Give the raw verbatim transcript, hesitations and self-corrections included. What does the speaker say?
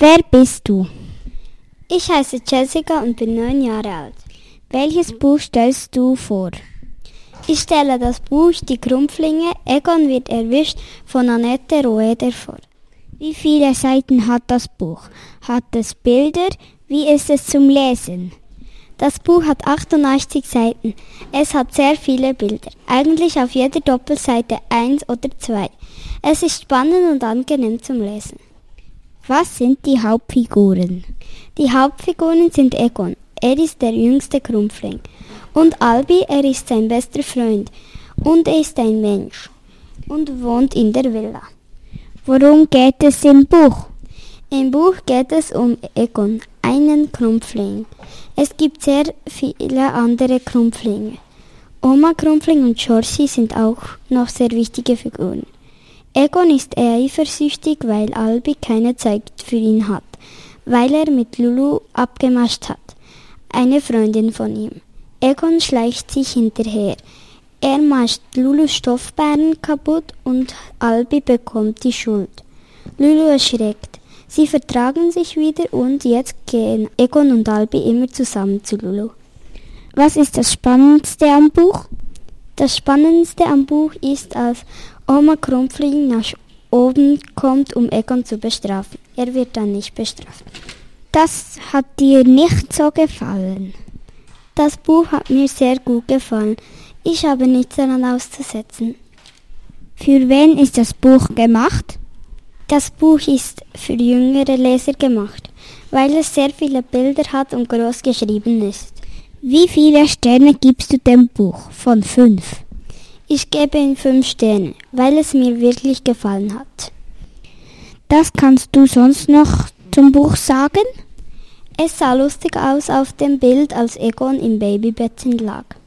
Wer bist du? Ich heiße Jessica und bin neun Jahre alt. Welches Buch stellst du vor? Ich stelle das Buch Die Krumpflinge, Egon wird erwischt von Annette Roeder vor. Wie viele Seiten hat das Buch? Hat es Bilder? Wie ist es zum Lesen? Das Buch hat achtundachtzig Seiten. Es hat sehr viele Bilder. Eigentlich auf jeder Doppelseite eins oder zwei. Es ist spannend und angenehm zum Lesen. Was sind die Hauptfiguren? Die Hauptfiguren sind Egon. Er ist der jüngste Krumpfling. Und Albi, er ist sein bester Freund. Und er ist ein Mensch. Und wohnt in der Villa. Worum geht es im Buch? Im Buch geht es um Egon, einen Krumpfling. Es gibt sehr viele andere Krumpflinge. Oma Krumpfling und Georgie sind auch noch sehr wichtige Figuren. Egon ist eifersüchtig, weil Albi keine Zeit für ihn hat, weil er mit Lulu abgemascht hat, eine Freundin von ihm. Egon schleicht sich hinterher. Er mascht Lulus Stoffbären kaputt und Albi bekommt die Schuld. Lulu erschreckt. Sie vertragen sich wieder und jetzt gehen Egon und Albi immer zusammen zu Lulu. Was ist das Spannendste am Buch? Das Spannendste am Buch ist, als Oma Krumpfling nach oben kommt, um Egon zu bestrafen. Er wird dann nicht bestraft. Das hat dir nicht so gefallen? Das Buch hat mir sehr gut gefallen. Ich habe nichts daran auszusetzen. Für wen ist das Buch gemacht? Das Buch ist für jüngere Leser gemacht, weil es sehr viele Bilder hat und groß geschrieben ist. Wie viele Sterne gibst du dem Buch von fünf? Ich gebe ihm fünf Sterne, weil es mir wirklich gefallen hat. Das kannst du sonst noch zum Buch sagen? Es sah lustig aus auf dem Bild, als Egon im Babybettchen lag.